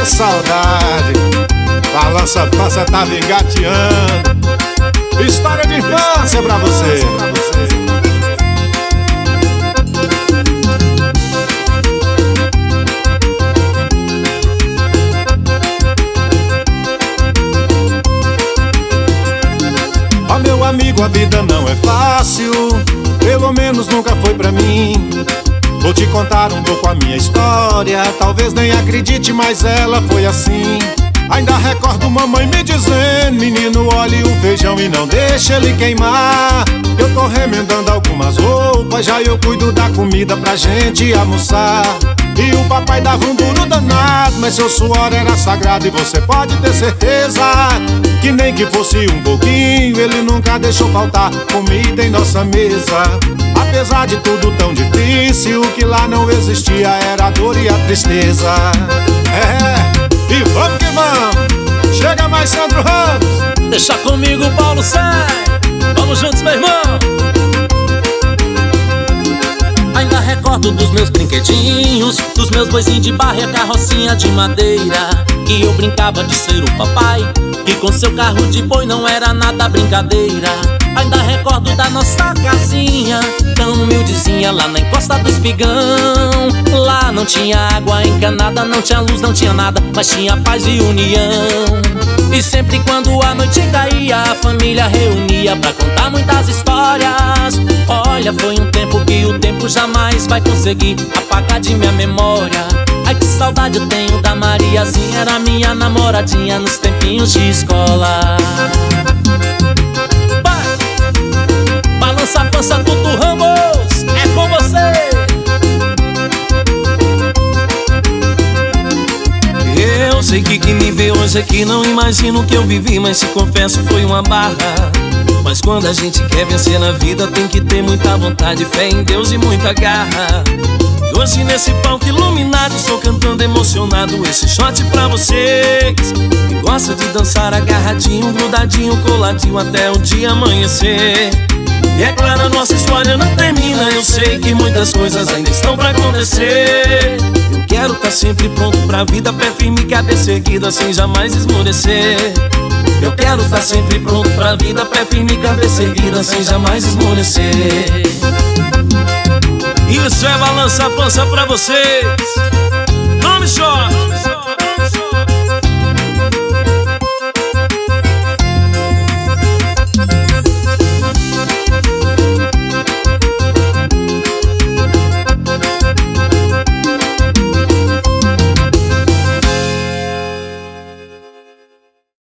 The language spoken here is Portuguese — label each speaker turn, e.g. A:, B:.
A: saudade. Balança pança tava engateando. História de infância pra você. Ó meu amigo, a vida não é fácil, pelo menos nunca foi pra mim. Vou te contar um pouco a minha história, talvez nem acredite, mas ela foi assim. Ainda recordo mamãe me dizendo: menino, olhe o feijão e não deixe ele queimar. Eu tô remendando algumas roupas, já eu cuido da comida pra gente almoçar. E o papai dava um duro danado, mas seu suor era sagrado. E você pode ter certeza que nem que fosse um pouquinho, ele nunca deixou faltar comida em nossa mesa. Apesar de tudo tão difícil, o que lá não existia era a dor e a tristeza. E vamos que vamos, chega mais Sandro Ramos.
B: Deixa comigo, Paulo Sai. Vamos juntos, meu irmão. Ainda recordo dos meus brinquedinhos, dos meus boizinhos de barro e a carrocinha de madeira. Que eu brincava de ser o papai, que com seu carro de boi não era nada brincadeira. Ainda recordo da nossa casinha, tão humildezinha lá na encosta do espigão. Lá não tinha água encanada, não tinha luz, não tinha nada, mas tinha paz e união. E sempre quando a noite caía, a família reunia pra contar muitas histórias. Olha, foi um tempo que o tempo jamais vai conseguir apagar de minha memória. Ai, que saudade eu tenho da Mariazinha, era minha namoradinha nos tempinhos de escola. Balança a pança, Tutu Ramos, é com você.
C: Eu sei que quem me vê hoje aqui não imagina o que eu vivi, mas te confesso foi uma barra. Mas quando a gente quer vencer na vida, tem que ter muita vontade, fé em Deus e muita garra. E hoje nesse palco iluminado, estou cantando emocionado esse shot pra vocês que gosta de dançar agarradinho, grudadinho, coladinho até o dia amanhecer. E é claro, a nossa história não termina, eu sei que muitas coisas ainda estão pra acontecer. Eu quero tá sempre pronto pra vida, pé firme, cabeça erguida, sem jamais esmorecer. Eu quero tá sempre pronto pra vida, pé firme, cabeça erguida, sem jamais esmorecer. Isso é Balança a Pança pra vocês. Não me chore.